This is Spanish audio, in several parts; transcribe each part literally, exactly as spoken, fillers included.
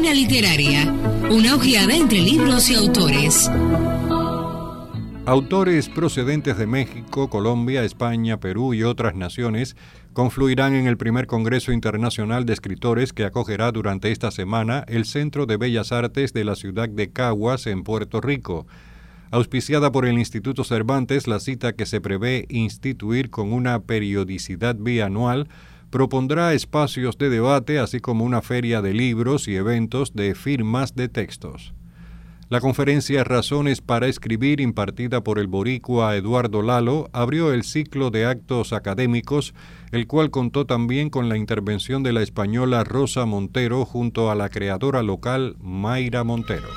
Esquina Literaria, una ojeada entre libros y autores. Autores procedentes de México, Colombia, España, Perú y otras naciones confluirán en el primer Congreso Internacional de Escritores que acogerá durante esta semana el Centro de Bellas Artes de la ciudad de Caguas, en Puerto Rico. Auspiciada por el Instituto Cervantes, la cita, que se prevé instituir con una periodicidad bianual, propondrá espacios de debate, así como una feria de libros y eventos de firmas de textos. La conferencia Razones para Escribir, impartida por el boricua Eduardo Lalo, abrió el ciclo de actos académicos, el cual contó también con la intervención de la española Rosa Montero junto a la creadora local Mayra Montero.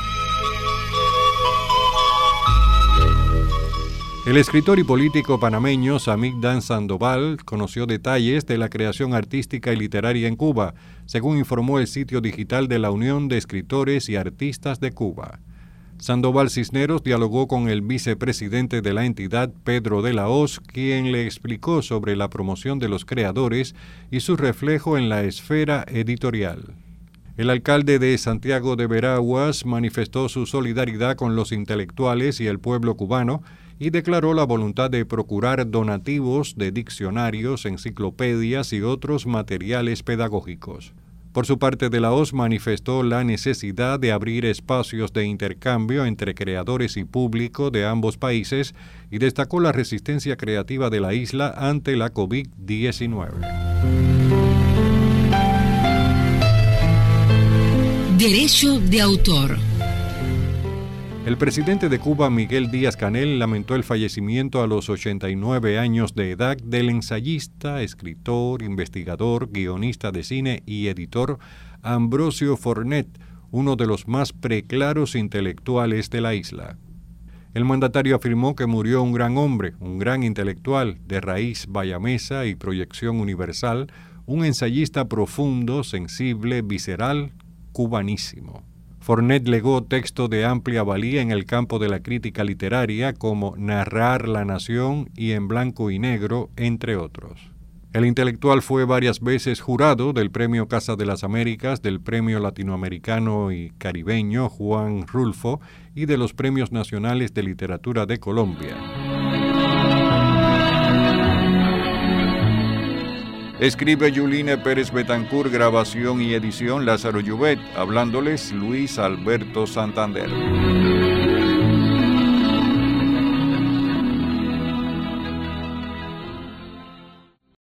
El escritor y político panameño Samigdan Sandoval conoció detalles de la creación artística y literaria en Cuba, según informó el sitio digital de la Unión de Escritores y Artistas de Cuba. Sandoval Cisneros dialogó con el vicepresidente de la entidad, Pedro de la Hoz, quien le explicó sobre la promoción de los creadores y su reflejo en la esfera editorial. El alcalde de Santiago de Veraguas manifestó su solidaridad con los intelectuales y el pueblo cubano y declaró la voluntad de procurar donativos de diccionarios, enciclopedias y otros materiales pedagógicos. Por su parte, De la Hoz manifestó la necesidad de abrir espacios de intercambio entre creadores y público de ambos países y destacó la resistencia creativa de la isla ante la COVID diecinueve. Derecho de autor. El presidente de Cuba, Miguel Díaz-Canel, lamentó el fallecimiento a los ochenta y nueve años de edad del ensayista, escritor, investigador, guionista de cine y editor Ambrosio Fornet, uno de los más preclaros intelectuales de la isla. El mandatario afirmó que murió un gran hombre, un gran intelectual, de raíz bayamesa y proyección universal, un ensayista profundo, sensible, visceral, cubanísimo. Fornet legó texto de amplia valía en el campo de la crítica literaria como Narrar la Nación y En Blanco y Negro, entre otros. El intelectual fue varias veces jurado del Premio Casa de las Américas, del Premio Latinoamericano y Caribeño Juan Rulfo y de los Premios Nacionales de Literatura de Colombia. Escribe Yuline Pérez Betancourt, grabación y edición Lázaro Llubet, hablándoles Luis Alberto Santander.